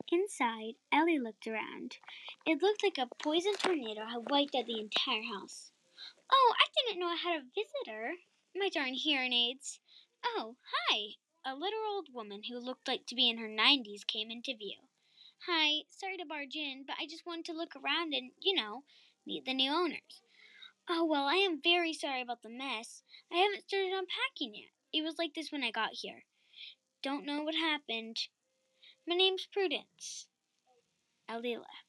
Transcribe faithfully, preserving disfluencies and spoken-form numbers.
Inside, Ellie looked around. It looked like a poison tornado had wiped out the entire house. Oh, I didn't know I had a visitor. My darn hearing aids. Oh, hi. A little old woman who looked like to be in her nineties came into view. Hi, sorry to barge in, but I just wanted to look around and, you know, meet the new owners. Oh, well, I am very sorry about the mess. I haven't started unpacking yet. It was like this when I got here. Don't know what happened. My name's Prudence. Ellie left.